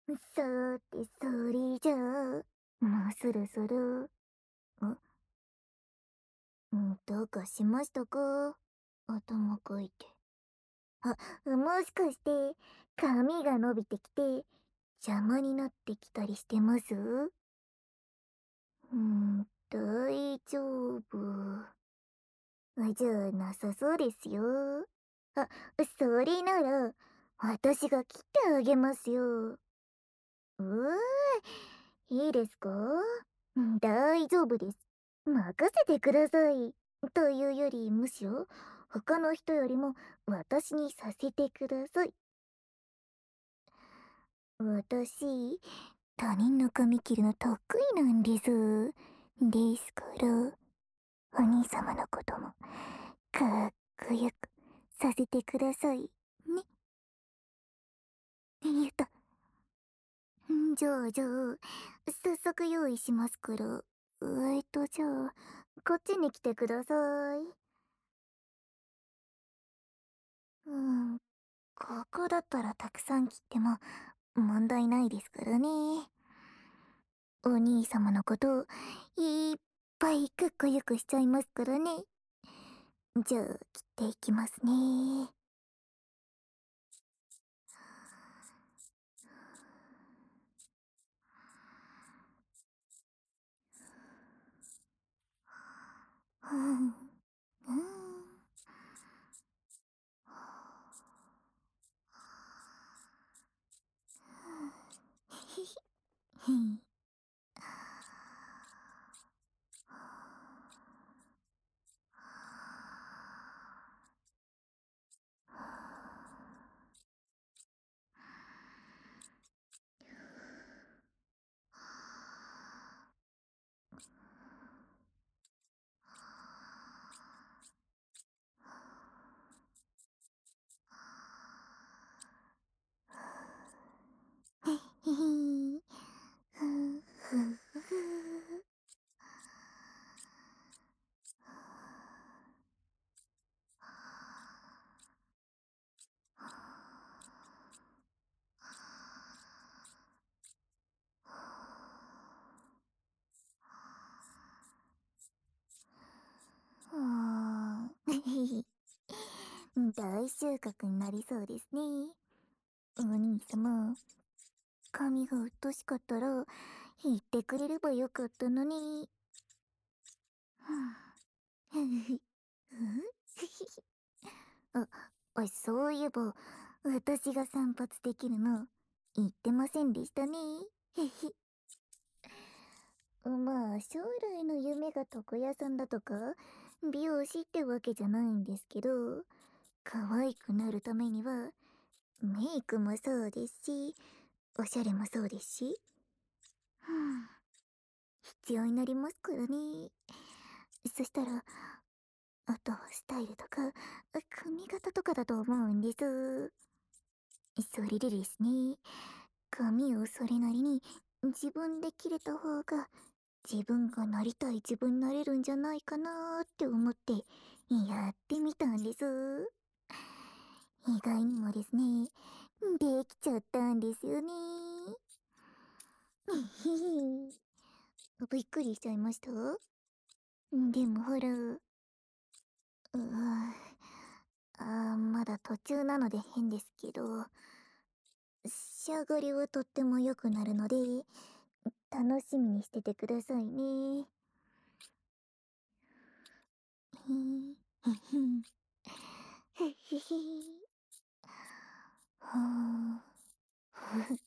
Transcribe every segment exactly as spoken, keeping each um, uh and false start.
さて、それじゃあ、もうそろそろ、んんどうかしましたか？頭かいて。あ、もしかして、髪が伸びてきて、邪魔になってきたりしてます？うーん、大丈夫。あ、じゃあ、なさそうですよ。あ、それなら、私が切ってあげますよ。うー、いいですか？うん、大丈夫です。任せてください。というより、むしろ、他の人よりも私にさせてください。私、他人の髪切るの得意なんです。ですから、お兄様のことも、かっこよくさせてください。ね。言った。んじゃあじゃあ、早速用意しますから。えっと、じゃあ、こっちに来てください。うん、ここだったらたくさん切っても問題ないですからね。お兄様のこといっぱいかっこよくしちゃいますからね。じゃあ、切っていきますね。うん、うん。ひひ。へい。へへ。ふんふんふふ。うーん。大収穫になりそうですね。お兄様、髪がうっとしかったら言ってくれればよかったのに。ふんふふあ、あ、そういえば、私が散髪できるの言ってませんでしたね。へへ。まあ、将来の夢が床屋さんだとか、美容師ってわけじゃないんですけど、可愛くなるためには、メイクもそうですし、おしゃれもそうですし、うん、必要になりますからね。そしたら、あとはスタイルとか、髪型とかだと思うんです。それでですね、髪をそれなりに自分で切れた方が自分がなりたい自分になれるんじゃないかなーって思ってやってみたんです。意外にもですね、できちゃったんですよね。びっくりしちゃいました。でもほら、うーあーまだ途中なので変ですけど、仕上がりはとっても良くなるので、楽しみにしててくださいね。ふん、ふふん、ふひひ。はあ、ふ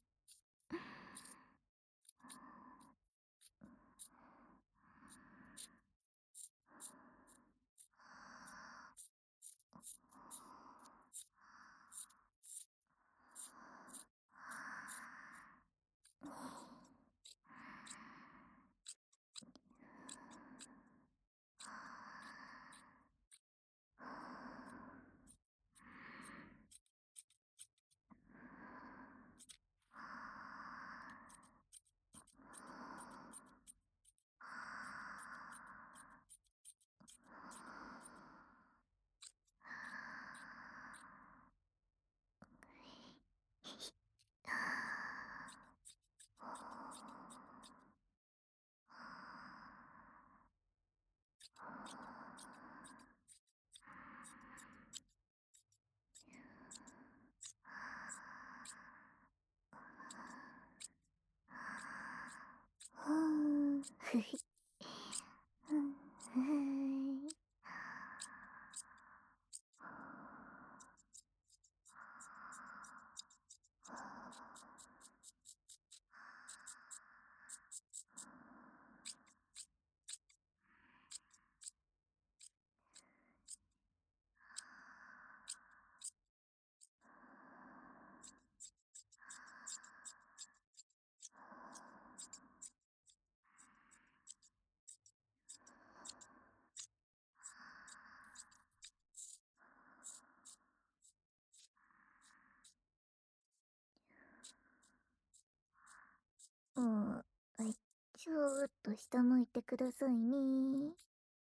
うん、ちょっと下向いてくださいね。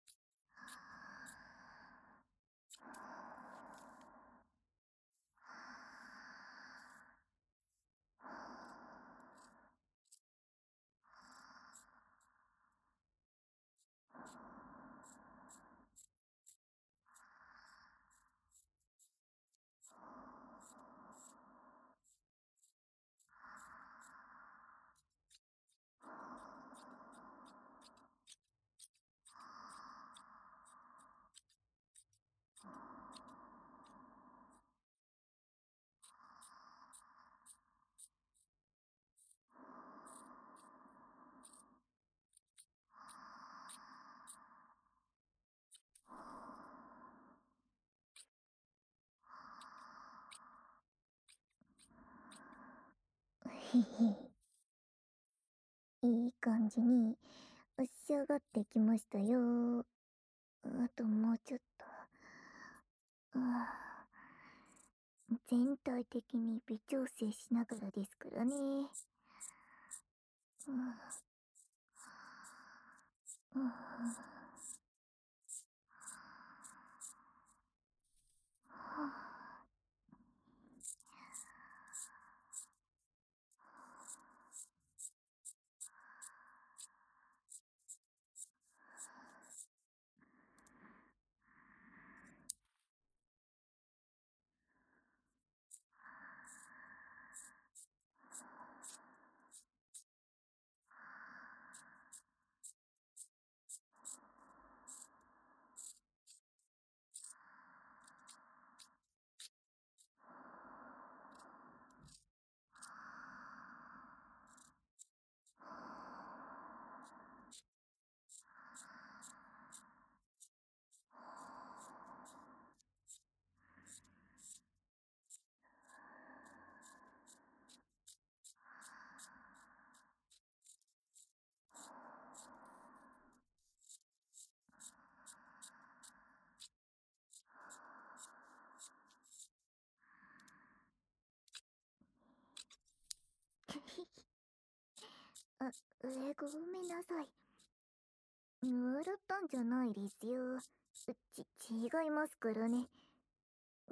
へへ、いい感じに仕上がってきましたよ。あともうちょっと。ああ、全体的に微調整しながらですからね。うん、うん、あ、え、ごめんなさい。笑ったんじゃないですよ。ち、違いますからね。うん、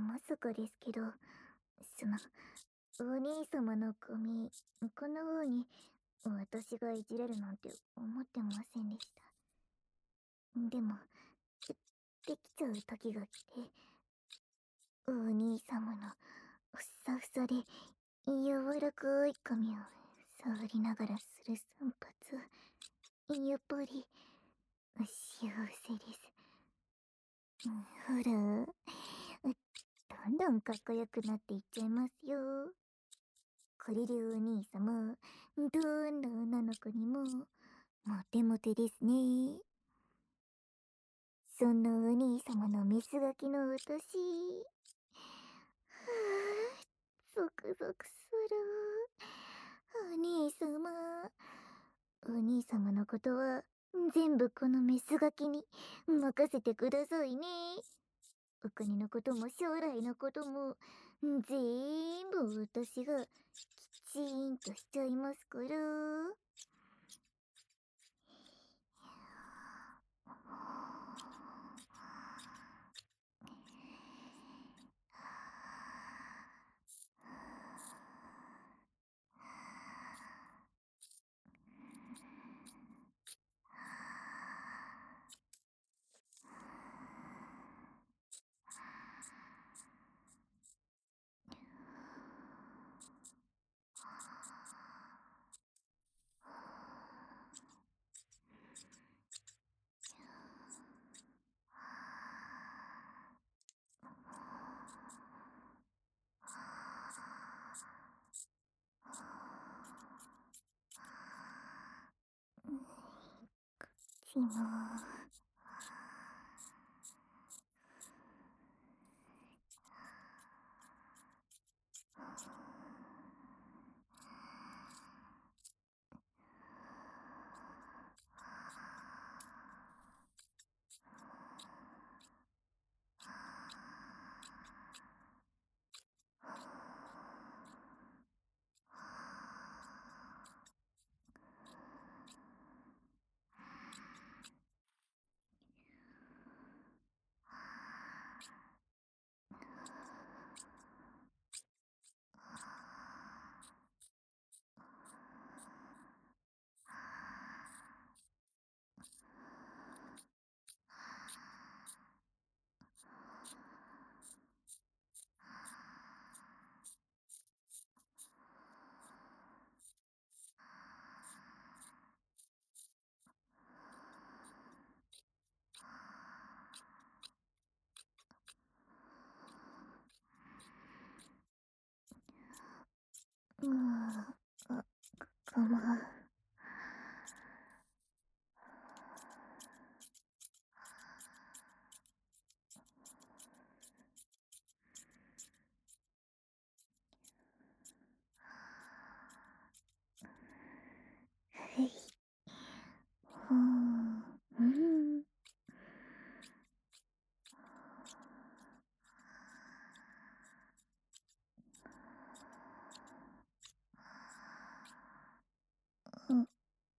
まさかですけど、その、お兄様の髪、こんな風に私がいじれるなんて思ってませんでした。でも、で、できちゃう時が来て、お兄様のふさふさで柔らかい髪を触りながらする散髪、やっぱり幸せです。ほら、どんどんかっこよくなっていっちゃいますよ。これでお兄様、どんな女の子にも、モテモテですね。そんなお兄様のメスガキの私、はぁ、ゾクゾクする。お兄様、お兄様のことは、全部このメスガキに任せてくださいね。お金のことも将来のことも、全部私がきちんとしちゃいますから。 しも。うん、あ、かま。はい。うん、うん。うん、うん。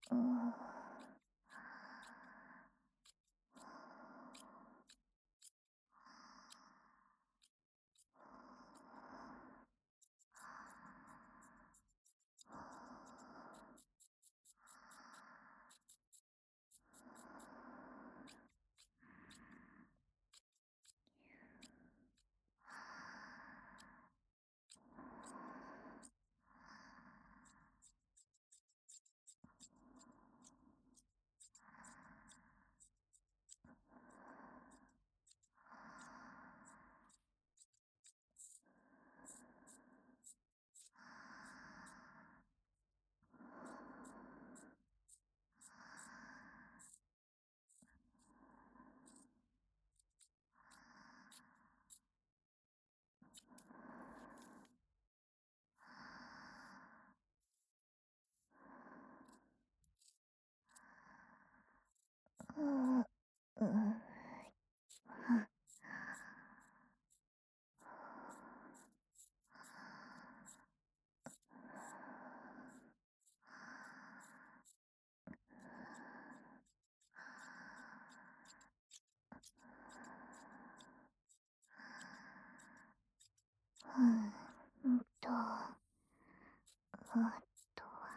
うん、うん。うんと、あとは、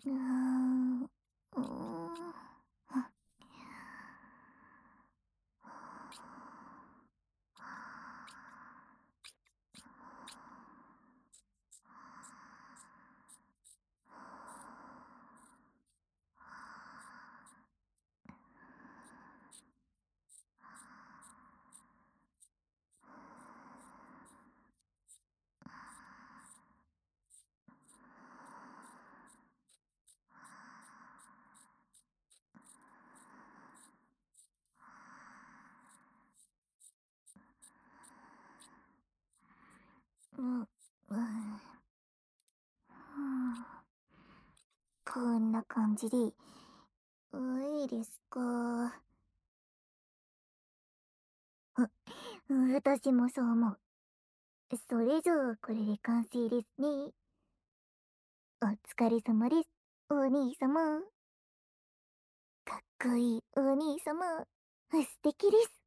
うーん。うーん。うん、うん。こんな感じで、ういいですか。あ、私もそう思う。それじゃあ、これで完成ですね。お疲れ様です、お兄様。かっこいいお兄様。素敵です。